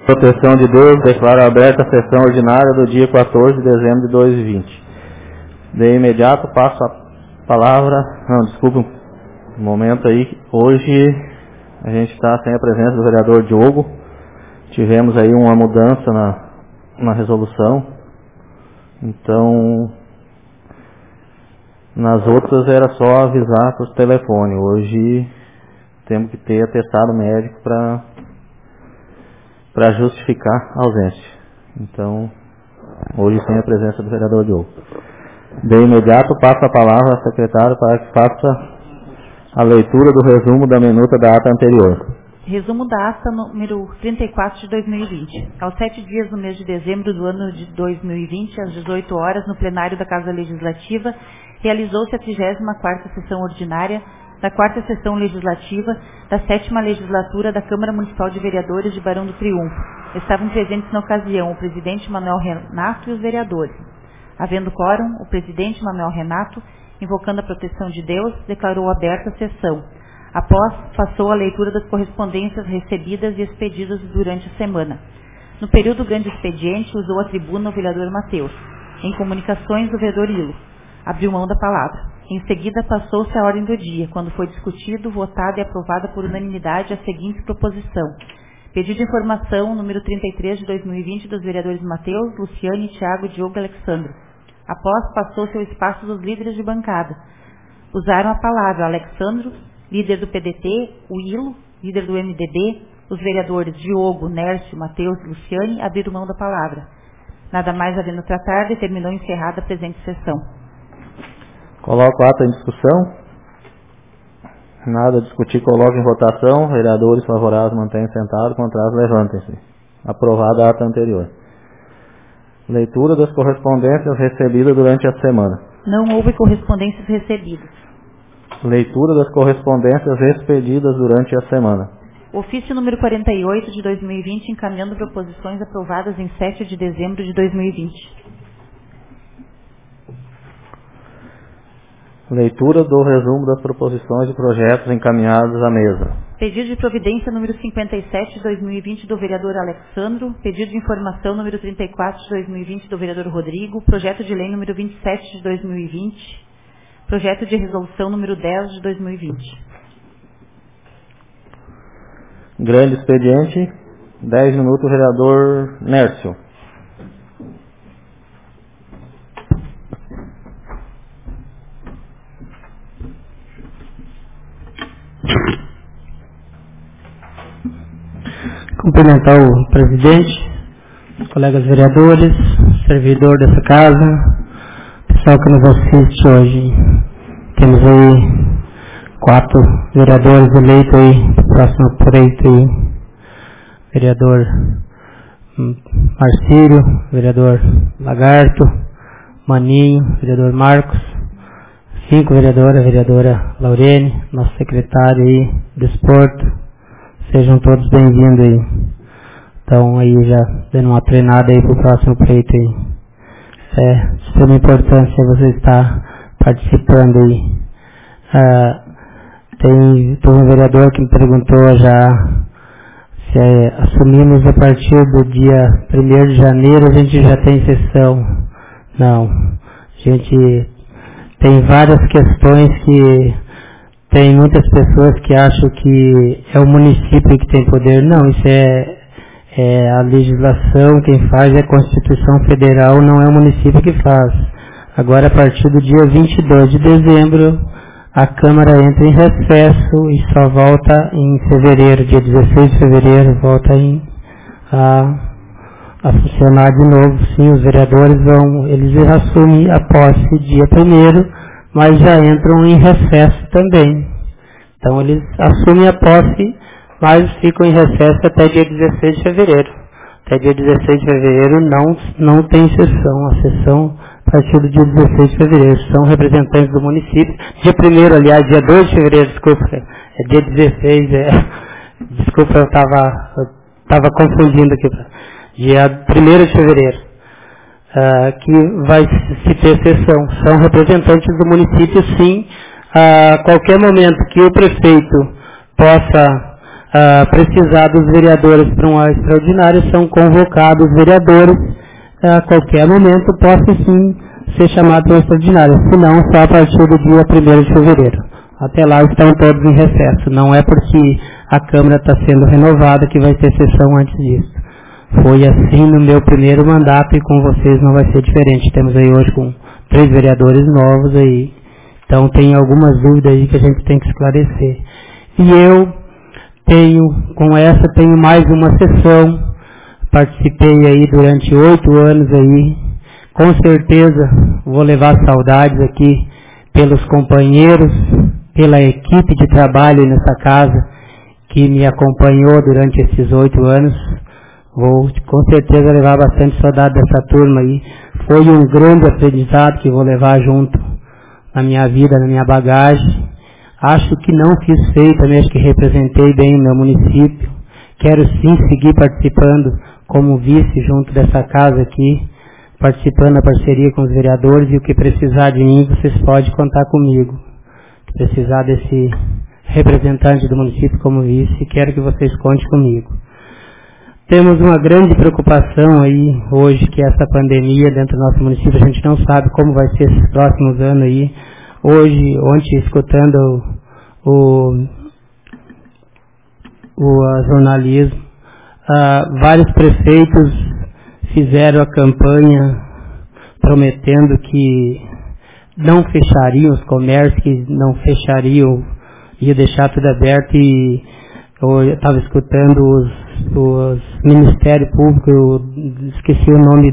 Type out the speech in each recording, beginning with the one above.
Proteção de Deus, declaro aberta a sessão ordinária do dia 14 de dezembro de 2020. De imediato passo a palavra... um momento aí. Hoje a gente está sem a presença do vereador Diogo. Tivemos aí uma mudança na resolução. Então, nas outras era só avisar por telefone. Hoje temos que ter atestado médico para justificar a ausência. Então, hoje sem a presença do vereador Diogo. De imediato, passo a palavra ao secretário para que faça a leitura do resumo da minuta da ata anterior. Resumo da ata número 34 de 2020. Aos 7 dias do mês de dezembro do ano de 2020, às 18 horas, no plenário da Casa Legislativa, realizou-se a 34ª sessão ordinária da 4ª sessão legislativa da 7ª legislatura da Câmara Municipal de Vereadores de Barão do Triunfo. Estavam presentes na ocasião o presidente Manuel Renato e os vereadores. Havendo quórum, o presidente Manuel Renato, invocando a proteção de Deus, declarou aberta a sessão. Após, passou a leitura das correspondências recebidas e expedidas durante a semana. No período do grande expediente, usou a tribuna o vereador Mateus. Em comunicações, o vereador Ilo abriu mão da palavra. Em seguida, passou-se a ordem do dia, quando foi discutido, votada e aprovada por unanimidade a seguinte proposição. Pedido de informação número 33 de 2020 dos vereadores Mateus, Luciane, Thiago, Diogo e Alexandre. Após, passou-se ao espaço dos líderes de bancada. Usaram a palavra Alexandre, líder do PDT, o Ilo, líder do MDB, os vereadores Diogo, Nércio, Mateus e Luciane abriram mão da palavra. Nada mais havendo a tratar, determinou encerrada a presente sessão. Coloco a ata em discussão. Nada a discutir, coloco em votação. Vereadores favoráveis mantenham sentado, contrários levantem-se. Aprovada a ata anterior. Leitura das correspondências recebidas durante a semana. Não houve correspondências recebidas. Leitura das correspondências expedidas durante a semana. Ofício número 48 de 2020, encaminhando proposições aprovadas em 7 de dezembro de 2020. Leitura do resumo das proposições e projetos encaminhados à mesa. Pedido de providência número 57 de 2020 do vereador Alexandro. Pedido de informação número 34 de 2020 do vereador Rodrigo. Projeto de lei número 27 de 2020. Projeto de resolução número 10 de 2020. Grande expediente. 10 minutos, vereador Nércio. Cumprimentar o presidente, os colegas vereadores, servidor dessa casa, pessoal que nos assiste hoje. Temos aí 4 vereadores eleitos aí, próximo pleito aí. Vereador Marcílio, vereador Lagarto, Maninho, vereador Marcos, 5 vereadoras, vereadora Laurene, nosso secretário aí do esporte. Sejam todos bem-vindos aí. Então aí já dando uma treinada aí pro próximo pleito aí. É de extrema importância você estar participando aí. Tem um vereador que me perguntou já se assumimos a partir do dia 1º de janeiro a gente já tem sessão. Não. A gente tem várias questões que tem muitas pessoas que acham que é o município que tem poder. Não, isso é a legislação, quem faz é a Constituição Federal, não é o município que faz. Agora, a partir do dia 22 de dezembro, a Câmara entra em recesso e só volta em fevereiro, dia 16 de fevereiro, volta a funcionar de novo. Sim, os vereadores eles assumem a posse dia 1º, mas já entram em recesso também. Então eles assumem a posse, mas ficam em recesso até dia 16 de fevereiro. Até dia 16 de fevereiro não tem sessão. A sessão a partir do dia 16 de fevereiro. São representantes do município. Dia 1º, aliás, dia 2 de fevereiro, desculpa, é dia 16, desculpa, eu estava confundindo aqui. Dia 1º de fevereiro. Que vai se ter sessão. São representantes do município, sim. A qualquer momento que o prefeito possa precisar dos vereadores para uma extraordinária, são convocados os vereadores, a qualquer momento possa sim ser chamado para uma extraordinária, se não só a partir do dia 1º de fevereiro. Até lá estão todos em recesso, não é porque a Câmara está sendo renovada que vai ter sessão antes disso. Foi assim no meu primeiro mandato e com vocês não vai ser diferente. Temos aí hoje com 3 vereadores novos aí, então tem algumas dúvidas aí que a gente tem que esclarecer. E eu tenho mais uma sessão, participei aí durante 8 anos aí, com certeza vou levar saudades aqui pelos companheiros, pela equipe de trabalho nessa casa que me acompanhou durante esses 8 anos. Vou com certeza levar bastante saudade dessa turma aí. Foi um grande aprendizado que vou levar junto na minha vida, na minha bagagem. Acho que não fiz feio também, acho que representei bem o meu município. Quero sim seguir participando como vice junto dessa casa aqui, participando da parceria com os vereadores, e o que precisar de mim, vocês podem contar comigo. Se precisar desse representante do município como vice, quero que vocês contem comigo. Temos uma grande preocupação aí hoje, que é essa pandemia dentro do nosso município. A gente não sabe como vai ser esses próximos anos aí. Ontem escutando o jornalismo, vários prefeitos fizeram a campanha prometendo que não fechariam os comércios, que não fechariam, ia deixar tudo aberto. E eu estava escutando os Ministério Público, eu esqueci o nome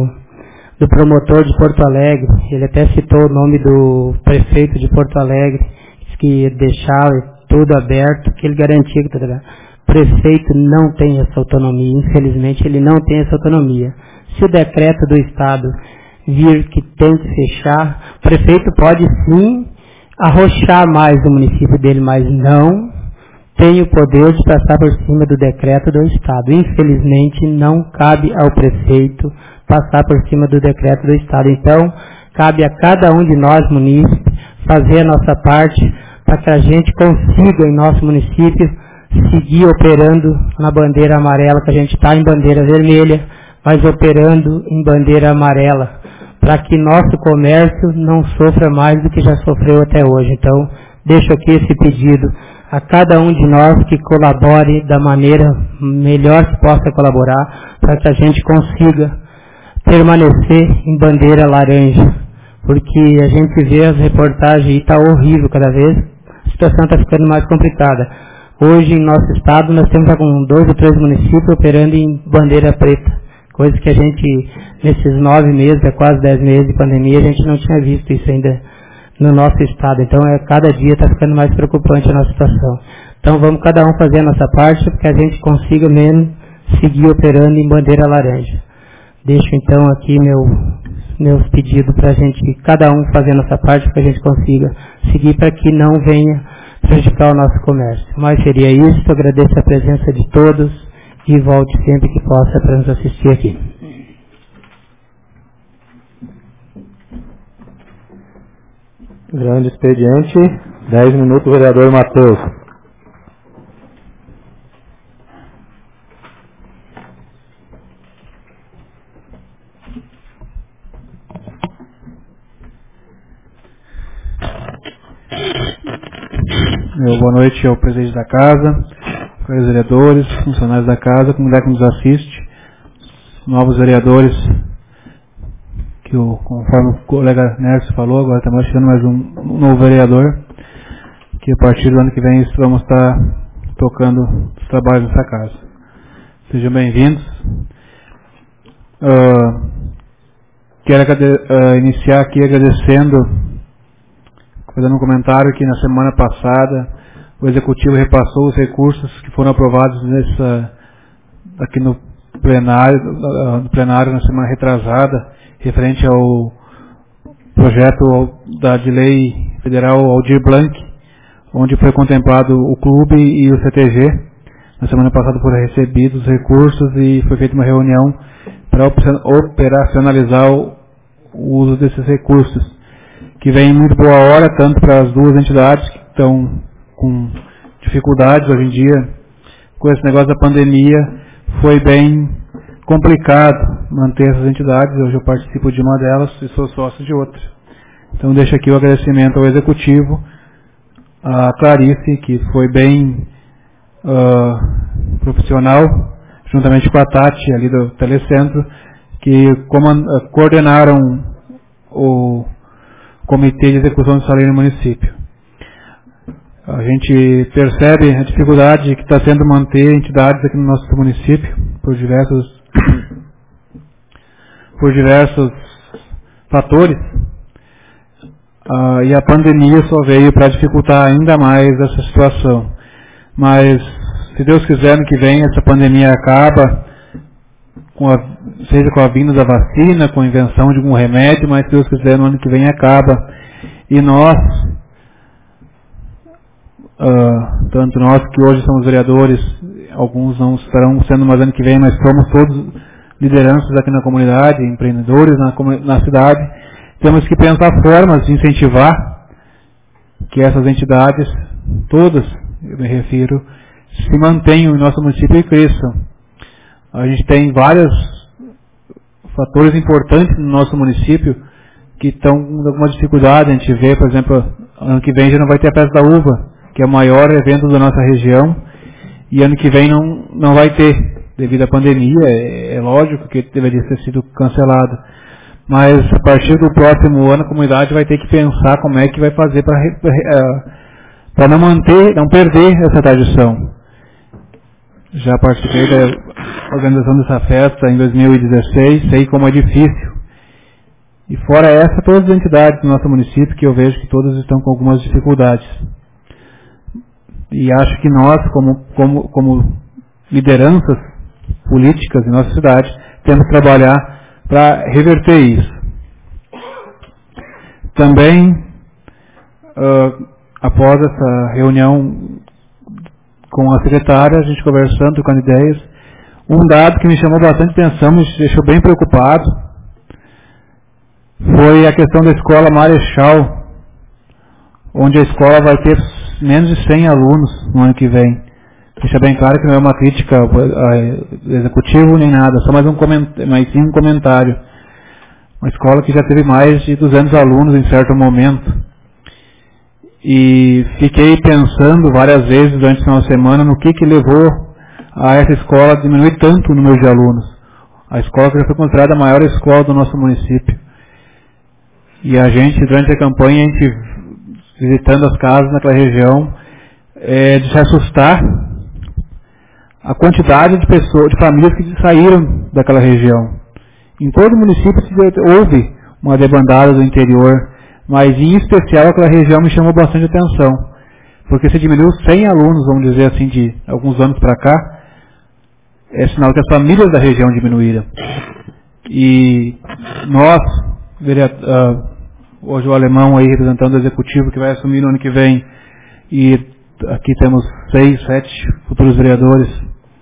do promotor de Porto Alegre, ele até citou o nome do prefeito de Porto Alegre, disse que ia deixar tudo aberto, que ele garantia que tudo aberto. O prefeito não tem essa autonomia, infelizmente ele não tem essa autonomia. Se o decreto do Estado vir que tem que fechar, o prefeito pode sim arrochar mais o município dele, mas não tem o poder de passar por cima do decreto do Estado. Infelizmente não cabe ao prefeito passar por cima do decreto do Estado. Então, cabe a cada um de nós, munícipes, fazer a nossa parte para que a gente consiga, em nosso município, seguir operando na bandeira amarela, que a gente está em bandeira vermelha, mas operando em bandeira amarela, para que nosso comércio não sofra mais do que já sofreu até hoje. Então, deixo aqui esse pedido a cada um de nós que colabore da maneira melhor que possa colaborar, para que a gente consiga permanecer em bandeira laranja, porque a gente vê as reportagens e está horrível cada vez, a situação está ficando mais complicada. Hoje em nosso estado nós temos com 2 ou 3 municípios operando em bandeira preta, coisa que a gente, nesses 9 meses, quase 10 meses de pandemia, a gente não tinha visto isso ainda no nosso estado. Então cada dia está ficando mais preocupante a nossa situação. Então vamos cada um fazer a nossa parte para que a gente consiga mesmo seguir operando em bandeira laranja. Deixo então aqui meus pedidos para a gente, cada um fazer a nossa parte para que a gente consiga seguir, para que não venha prejudicar o nosso comércio. Mas seria isso, agradeço a presença de todos e volte sempre que possa para nos assistir aqui. Grande expediente, 10 minutos, vereador Matheus. Boa noite ao presidente da casa, aos vereadores, funcionários da casa, comunidade que nos assiste, novos vereadores, que conforme o colega Nércio falou, agora estamos chegando mais um novo vereador, que a partir do ano que vem vamos estar tocando os trabalhos nessa casa. Sejam bem-vindos. Quero iniciar aqui agradecendo, fazendo um comentário que na semana passada o Executivo repassou os recursos que foram aprovados aqui no plenário na semana retrasada, referente ao projeto de lei federal Aldir Blanc, onde foi contemplado o clube e o CTG. Na semana passada foram recebidos os recursos e foi feita uma reunião para operacionalizar o uso desses recursos, que vem em muito boa hora, tanto para as duas entidades que estão com dificuldades hoje em dia com esse negócio da pandemia, foi bem complicado manter essas entidades. Hoje eu participo de uma delas e sou sócio de outra. Então deixo aqui o agradecimento ao Executivo, a Clarice, que foi bem profissional, juntamente com a Tati, ali do Telecentro, que coordenaram o Comitê de Execução do Salário no município. A gente percebe a dificuldade que está sendo manter entidades aqui no nosso município, por diversos fatores, e a pandemia só veio para dificultar ainda mais essa situação. Mas, se Deus quiser, ano que vem essa pandemia acaba, seja com a vinda da vacina, com a invenção de algum remédio, mas se Deus quiser, no ano que vem acaba. E nós, tanto nós que hoje somos vereadores, alguns não estarão sendo mais ano que vem, mas somos todos lideranças aqui na comunidade, empreendedores na cidade, temos que pensar formas de incentivar que essas entidades, todas, eu me refiro, se mantenham em nosso município e cresçam. A gente tem vários fatores importantes no nosso município que estão com alguma dificuldade. A gente vê, por exemplo, ano que vem já não vai ter a Festa da Uva, que é o maior evento da nossa região, e ano que vem não vai ter, devido à pandemia. É lógico que deveria ter sido cancelado. Mas a partir do próximo ano a comunidade vai ter que pensar como é que vai fazer para não perder essa tradição. Já participei da organização dessa festa em 2016, sei como é difícil. E fora essa, todas as entidades do nosso município, que eu vejo que todas estão com algumas dificuldades. E acho que nós, como lideranças políticas em nossa cidade, temos que trabalhar para reverter isso. Também, após essa reunião com a secretária, a gente conversando, trocando ideias, um dado que me chamou bastante atenção, me deixou bem preocupado, foi a questão da escola Marechal, onde a escola vai ter menos de 100 alunos no ano que vem. Deixa bem claro que não é uma crítica ao executivo nem nada, só mais um comentário. Uma escola que já teve mais de 200 alunos em certo momento. E fiquei pensando várias vezes durante uma semana no que levou a essa escola a diminuir tanto o número de alunos. A escola que já foi considerada a maior escola do nosso município. E a gente, durante a campanha, visitando as casas naquela região, de se assustar a quantidade de pessoas, de famílias que saíram daquela região. Em todo o município houve uma debandada do interior, mas em especial aquela região me chamou bastante atenção, porque se diminuiu 100 alunos, vamos dizer assim, de alguns anos para cá, é sinal que as famílias da região diminuíram. E nós, hoje o alemão aí representando o executivo que vai assumir no ano que vem, e aqui temos 6, 7 futuros vereadores,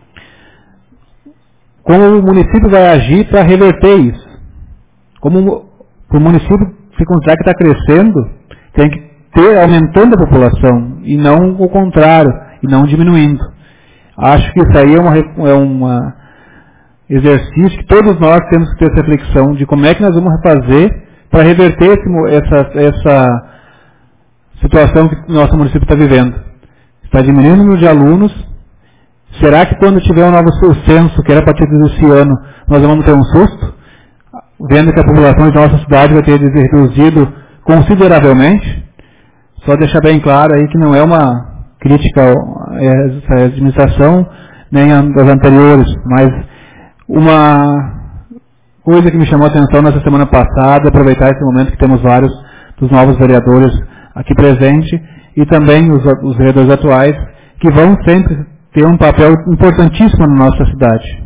como o município vai agir para reverter isso? Como o município se considerar que está crescendo, tem que ter aumentando a população, e não o contrário, e não diminuindo. Acho que isso aí é um exercício que todos nós temos que ter essa reflexão de como é que nós vamos fazer para reverter essa situação que o nosso município está vivendo. Está diminuindo o número de alunos. Será que quando tiver um novo censo, que era a partir desse ano, nós vamos ter um susto? Vendo que a população de nossa cidade vai ter reduzido consideravelmente? Só deixar bem claro aí que não é uma crítica a essa administração, nem das anteriores, mas uma coisa que me chamou a atenção nessa semana passada, aproveitar esse momento que temos vários dos novos vereadores aqui presentes, e também os vereadores atuais, que vão sempre ter um papel importantíssimo na nossa cidade.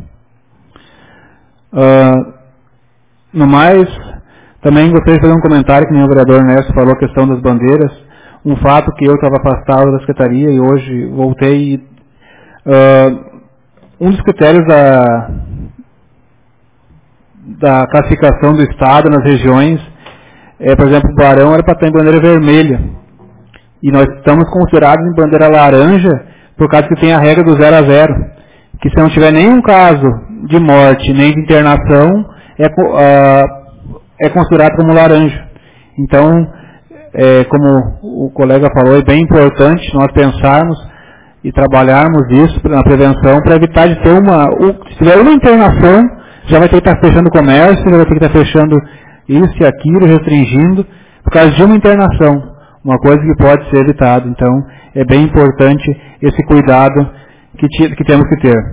No mais, também gostaria de fazer um comentário que o vereador Ernesto falou, a questão das bandeiras, um fato que eu estava afastado da secretaria e hoje voltei. Um dos critérios da classificação do Estado nas regiões, por exemplo, o Barão era para estar em bandeira vermelha, e nós estamos considerados em bandeira laranja, por causa que tem a regra do 0 a 0, que se não tiver nenhum caso de morte nem de internação, é considerado como laranja. Então, como o colega falou, é bem importante nós pensarmos e trabalharmos isso na prevenção para evitar de ter se tiver uma internação, já vai ter que estar fechando o comércio, já vai ter que estar fechando isso e aquilo, restringindo, por causa de uma internação, uma coisa que pode ser evitada. Então, é bem importante esse cuidado que temos que ter.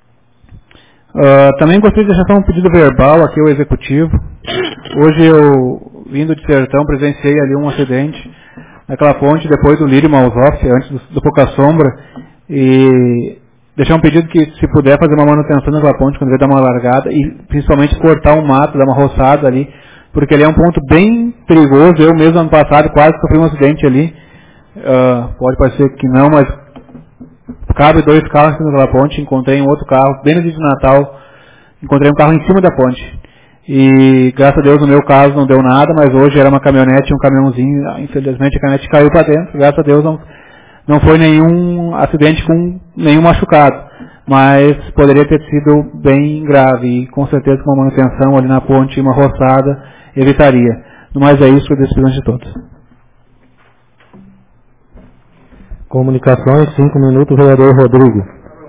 Também gostaria de deixar um pedido verbal aqui ao Executivo. Hoje eu, vindo de Sertão, presenciei ali um acidente naquela ponte, depois do Lírio Malzoff, antes do Pouca Sombra, e deixar um pedido que, se puder, fazer uma manutenção naquela ponte quando vai dar uma largada, e principalmente cortar um mato, dar uma roçada ali, porque ali é um ponto bem perigoso. Eu mesmo, ano passado, quase sofri um acidente ali. Pode parecer que não, mas cabe 2 carros naquela ponte. Encontrei um outro carro, bem no dia de Natal, encontrei um carro em cima da ponte. E, graças a Deus, no meu caso não deu nada, mas hoje era uma caminhonete, um caminhãozinho, infelizmente a caminhonete caiu para dentro. Graças a Deus não foi nenhum acidente com nenhum machucado, mas poderia ter sido bem grave, e com certeza com uma manutenção ali na ponte, uma roçada, evitaria. No mais é isso, eu despeço de todos. Comunicações, 5 minutos, vereador Rodrigo.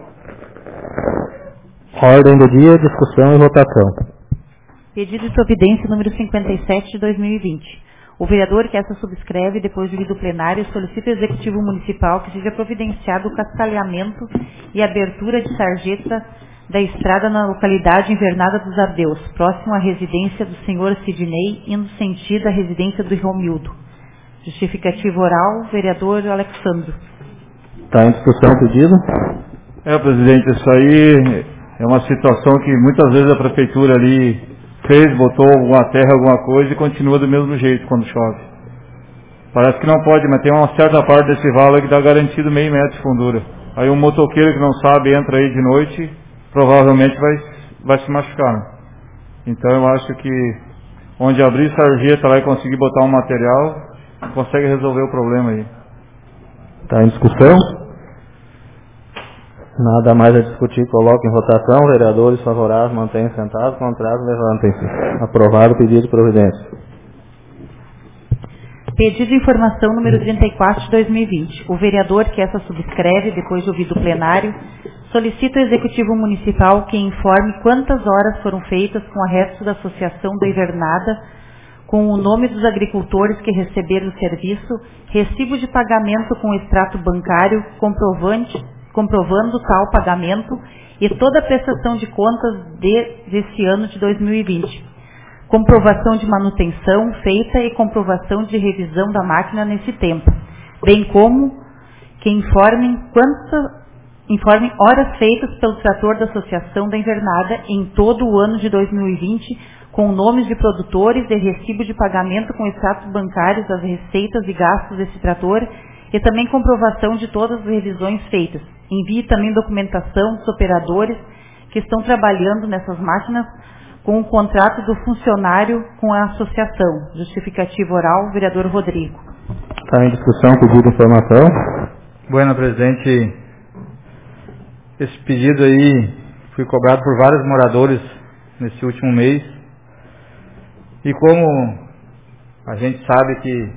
Ordem do dia, discussão e votação. Pedido de providência número 57 de 2020. O vereador que essa subscreve, depois de vir do plenário, solicita ao Executivo Municipal que seja providenciado o cascalhamento e abertura de sarjeta da estrada na localidade Invernada dos Adeus, próximo à residência do senhor Sidney, indo sentido à residência do Romildo. Justificativo oral, vereador Alexandro. Está em discussão o pedido? Presidente, isso aí é uma situação que muitas vezes a prefeitura ali botou alguma terra, alguma coisa, e continua do mesmo jeito quando chove. Parece que não pode, mas tem uma certa parte desse vale que dá garantido meio metro de fundura. Aí um motoqueiro que não sabe entra aí de noite, provavelmente vai se machucar. Né? Então eu acho que onde abrir sarjeta lá e conseguir botar um material, consegue resolver o problema aí. Está em discussão? Nada mais a discutir, coloque em votação. Vereadores favoráveis, mantenham sentados. Contrários, levantem-se. Aprovado o pedido de providência. Pedido de informação número 34 de 2020. O vereador que essa subscreve, depois de ouvido o plenário, solicita ao Executivo Municipal que informe quantas horas foram feitas com a resto da Associação da Invernada, com o nome dos agricultores que receberam o serviço, recibo de pagamento com extrato bancário, comprovando tal pagamento e toda a prestação de contas desse ano de 2020. Comprovação de manutenção feita e comprovação de revisão da máquina nesse tempo, bem como que informem horas feitas pelo trator da Associação da Invernada em todo o ano de 2020, com nomes de produtores e recibo de pagamento com extratos bancários das receitas e gastos desse trator, e também comprovação de todas as revisões feitas. Envie também documentação dos operadores que estão trabalhando nessas máquinas com o contrato do funcionário com a associação. Justificativo oral, vereador Rodrigo. Está em discussão, pedido de informação. Bueno, presidente, esse pedido aí foi cobrado por vários moradores nesse último mês. E como a gente sabe que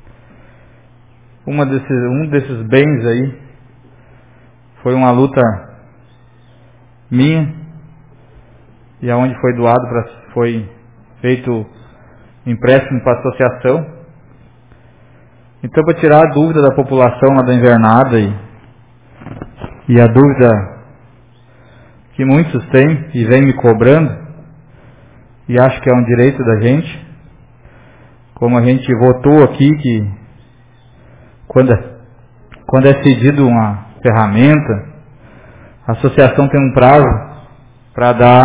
um desses bens aí foi uma luta minha, e aonde foi doado, foi feito empréstimo para a associação. Então, para tirar a dúvida da população lá da Invernada e a dúvida que muitos têm e vêm me cobrando, e acho que é um direito da gente, como a gente votou aqui que quando é cedido uma ferramenta, a associação tem um prazo para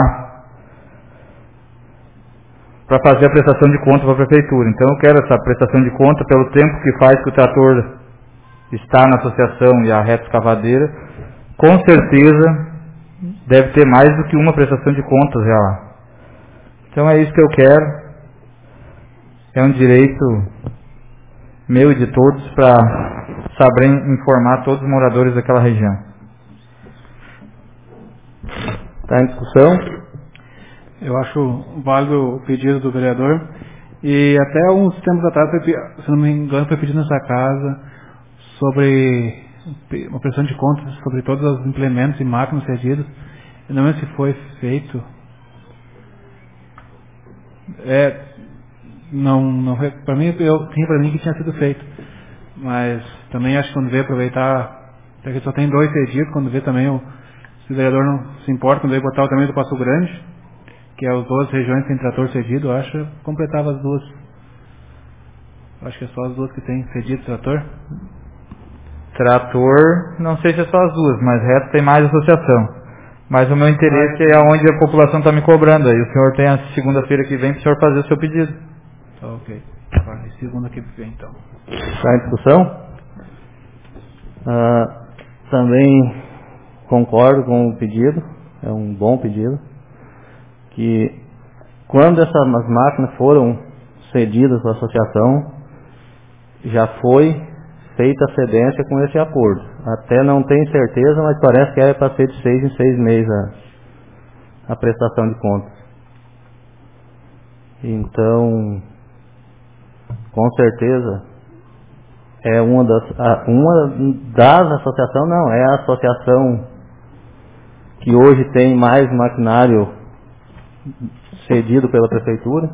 fazer a prestação de conta para a prefeitura. Então eu quero essa prestação de conta pelo tempo que faz que o trator está na associação e a reta escavadeira. Com certeza deve ter mais do que uma prestação de contas já lá. Então é isso que eu quero. É um direito meu e de todos para saber informar todos os moradores daquela região. Está em discussão? Eu acho válido o pedido do vereador. E até uns tempos atrás, se não me engano, foi pedido nessa casa sobre uma prestação de contas sobre todos os implementos e máquinas cedidos. Eu não lembro se foi feito. Não foi, para mim, eu tinha para mim que tinha sido feito. Mas também acho que quando vê aproveitar, até que só tem 2 cedidos, quando vê também se o vereador não se importa, quando vê botar o tamanho do Passo Grande, que é as 2 regiões que tem trator cedido, eu acho que completava as 2. Eu acho que é só as 2 que tem cedido trator. Trator, não sei se é só as 2, mas reto tem mais associação. Mas o meu interesse é onde a população está me cobrando. Aí o senhor tem a segunda-feira que vem para o senhor fazer o seu pedido. Ok. Vai, segunda que vem então. Está em discussão? Também concordo com o pedido, é um bom pedido, que quando essas máquinas foram cedidas à associação, já foi feita a cedência com esse acordo. Até não tenho certeza, mas parece que era para ser de 6 em 6 meses a prestação de contas. Então, com certeza, é uma das associações, não, é a associação que hoje tem mais maquinário cedido pela prefeitura.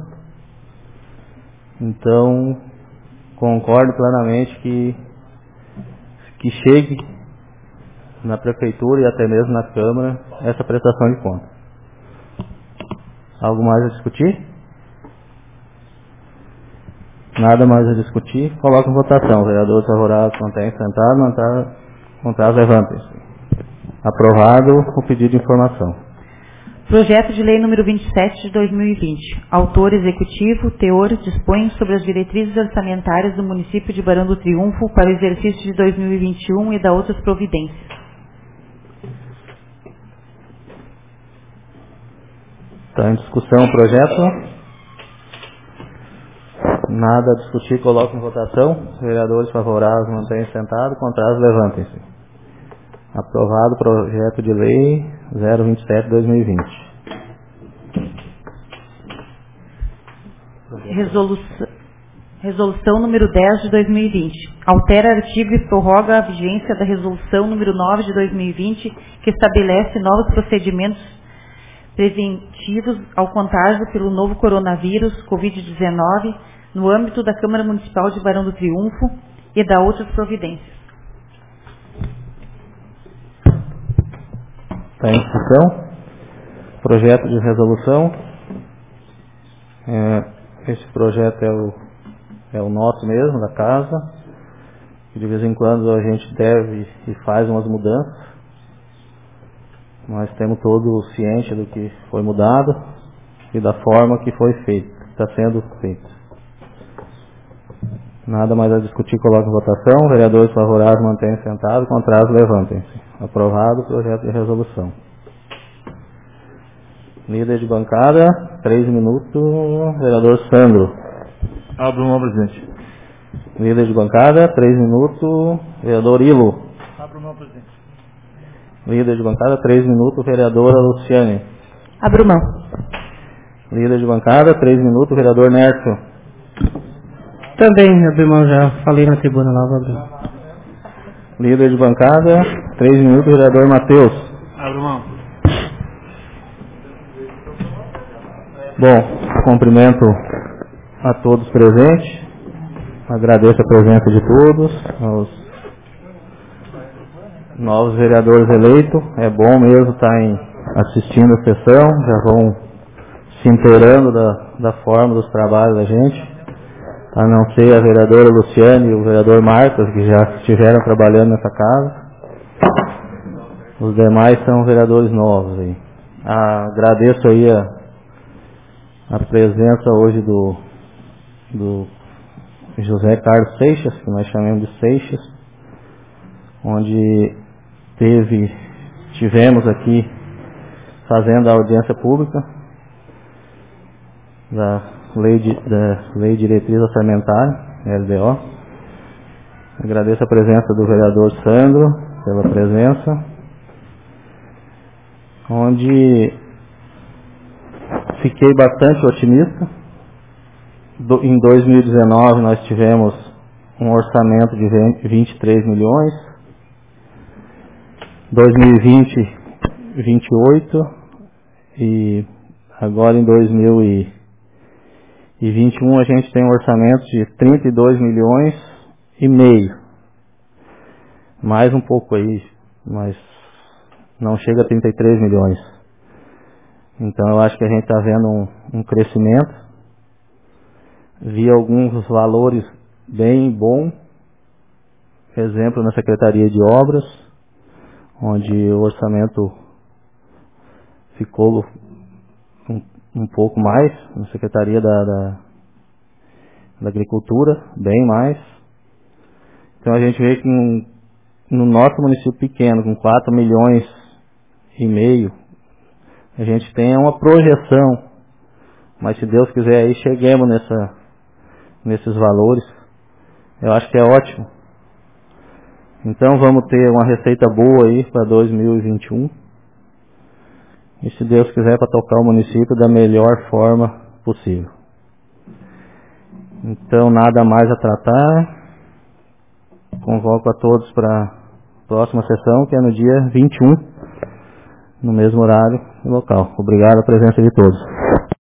Então, concordo plenamente que chegue na prefeitura e até mesmo na Câmara essa prestação de contas. Algo mais a discutir? Nada mais a discutir. Coloca em votação. Vereadores favoráveis, mantém sentado, contrários, levantem-se. Aprovado o pedido de informação. Projeto de Lei número 27 de 2020. Autor executivo, teor, dispõe sobre as diretrizes orçamentárias do município de Barão do Triunfo para o exercício de 2021 e da outras providências. Está em discussão o projeto? Nada a discutir, coloco em votação. Vereadores favoráveis, mantenham sentado, contrários, levantem-se. Aprovado o projeto de lei 027 de 2020. Resolução número 10 de 2020. Altera artigo e prorroga a vigência da resolução número 9 de 2020, que estabelece novos procedimentos preventivos ao contágio pelo novo coronavírus, Covid-19, no âmbito da Câmara Municipal de Barão do Triunfo e da outras providências. Está em discussão. Projeto de resolução. Esse projeto é o nosso mesmo, da casa. De vez em quando a gente deve e faz umas mudanças. Nós temos todo ciente do que foi mudado e da forma que foi feito, está sendo feito. Nada mais a discutir, coloca em votação. Vereadores favoráveis, mantenham sentados, contrários, levantem-se. Aprovado o projeto de resolução. Líder de bancada, 3 minutos, vereador Sandro. Abro mão, presidente. Líder de bancada, 3 minutos, vereador Ilo. Abro mão, presidente. Líder de bancada, 3 minutos, vereadora Luciane. Abro mão. Líder de bancada, 3 minutos, vereador Nércio. Também, abri mão, já falei na tribuna lá, vou abrir. Líder de bancada, 3 minutos, vereador Matheus. Abro mão. Bom, cumprimento a todos presentes, agradeço a presença de todos, aos novos vereadores eleitos, é bom mesmo estar assistindo a sessão, já vão se inteirando da forma dos trabalhos da gente, a não ser a vereadora Luciane e o vereador Marcos, que já estiveram trabalhando nessa casa, os demais são vereadores novos aí. Agradeço aí a presença hoje do José Carlos Seixas, que nós chamamos de Seixas, onde tivemos aqui fazendo a audiência pública da Lei de Diretriz Orçamentária, LDO. Agradeço a presença do vereador Sandro, pela presença. onde fiquei bastante otimista. Em 2019 nós tivemos um orçamento de 23 milhões, 2020 28 e agora em 2021 a gente tem um orçamento de 32 milhões e meio, mais um pouco aí, mas não chega a 33 milhões. Então eu acho que a gente está vendo um crescimento. Vi alguns valores bem bons, exemplo na Secretaria de Obras, onde o orçamento ficou um pouco mais, na Secretaria da Agricultura, bem mais. Então a gente vê que no nosso município pequeno, com 4 milhões e meio, a gente tem uma projeção, mas se Deus quiser aí cheguemos nesses valores, eu acho que é ótimo. Então vamos ter uma receita boa aí para 2021. E se Deus quiser, para tocar o município da melhor forma possível. Então nada mais a tratar. Convoco a todos para a próxima sessão, que é no dia 21, no mesmo horário e local. Obrigado a presença de todos.